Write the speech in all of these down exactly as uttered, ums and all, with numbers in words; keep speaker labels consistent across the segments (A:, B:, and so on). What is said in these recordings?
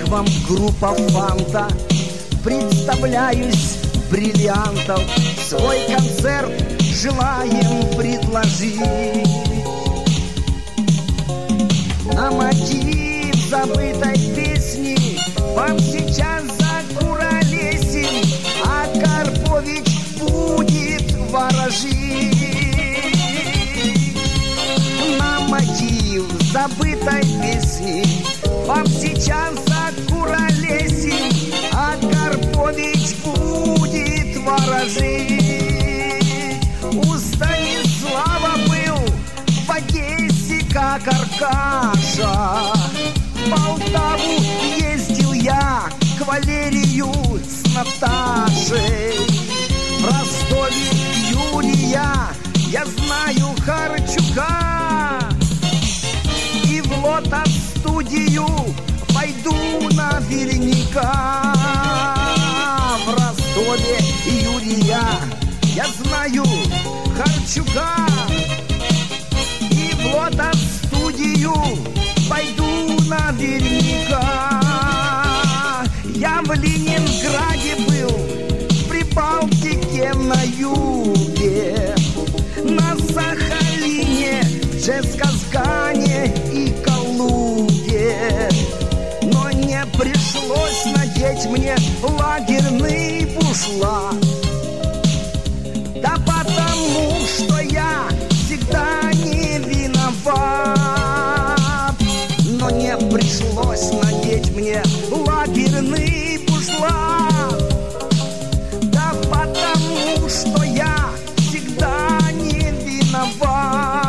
A: вам группа Фанта, представляюсь бриллиантов, свой концерт желаем предложить. На мотив забытой песни вам сейчас закуролесим, а Карпович будет ворожить. На мотив забытой песни вам сейчас закуролесим, а Карпович будет ворожить. У Станислава был в Одессе как Аркаша, в Полтаву ездил я к Валерию с Наташей, в Ростове Юрия я знаю Харчука, и в Лотос-студию пойду наверняка. В Ростове Юрия я знаю Харчука, и в Лотос-студию пойду наверняка. Я в Ленинграде был, в Прибалтике на юге, на Сахалине, Джесказгане и Калуге. Но не пришлось надеть мне лагерный бушлат, да потому что я всегда не виноват. Но не пришлось надеть мне лагерный бушлат, да потому что я всегда не виноват.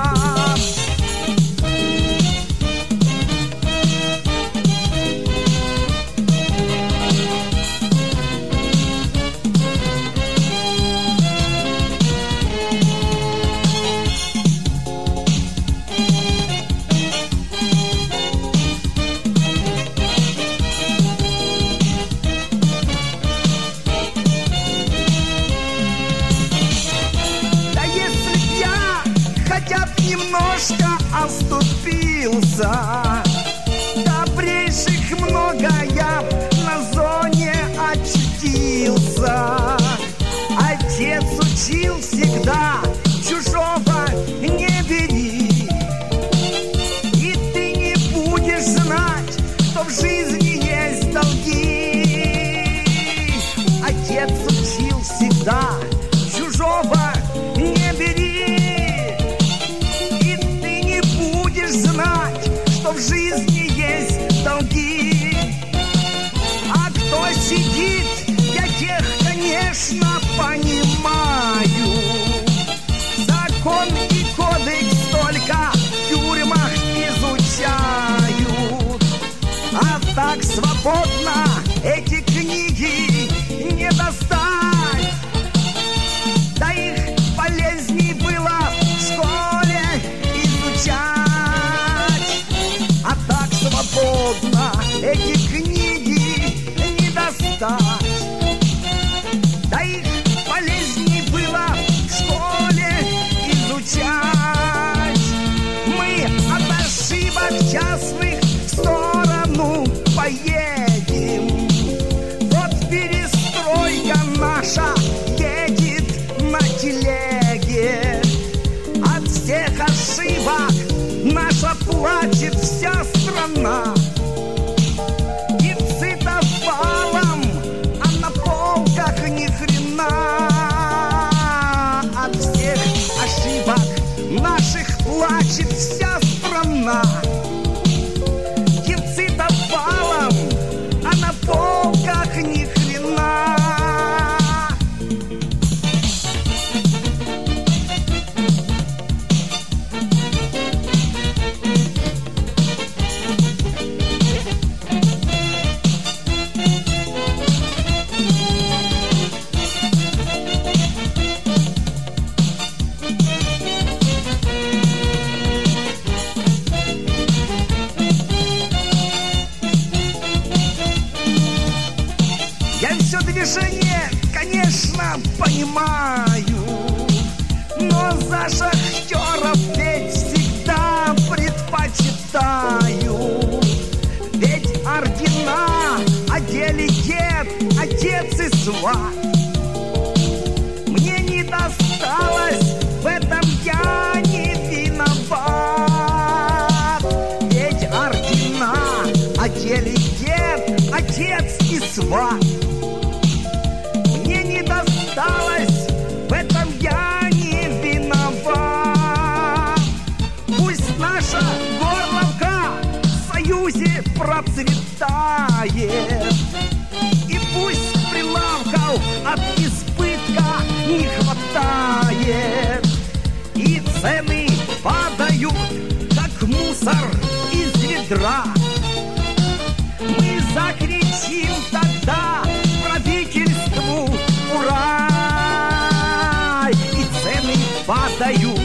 A: Немножко оступился, добрейших много я на зоне очутился. Отец учил всегда: чужого не бери, и ты не будешь знать, что в жизни есть долги. Отец учил всегда: чужого не бери, знать, что в жизни есть долги. А кто сидит, я тех, конечно, понимаю. Закон и кодекс только в тюрьмах изучают, а так свободно эти книги не достать. Да их полезней было в школе изучать. Свободно эти книги не достать, да их полезней было в школе изучать. Мы от ошибок частных в сторону поедем. Вот перестройка наша едет на телеге. От всех ошибок наша плачет вся страна. Дефицитов валом, а на полках ни хрена. От всех ошибок наших плачет вся страна. Дефицитов валом, а на полках ни хрена. Движение, конечно, понимаю, но за шахтеров ведь всегда предпочитаю. Ведь ордена сват. Мне не досталось, в этом я не виноват. Ведь ордена одели дед, отец и сват. Мне не досталось, в этом я не виноват. Пусть наша Горловка в союзе процветает, и пусть прилавков от избытка не хватает, и цены падают, как мусор из ведра. Мы закричим тогда правительству «Ура!» И цены падают,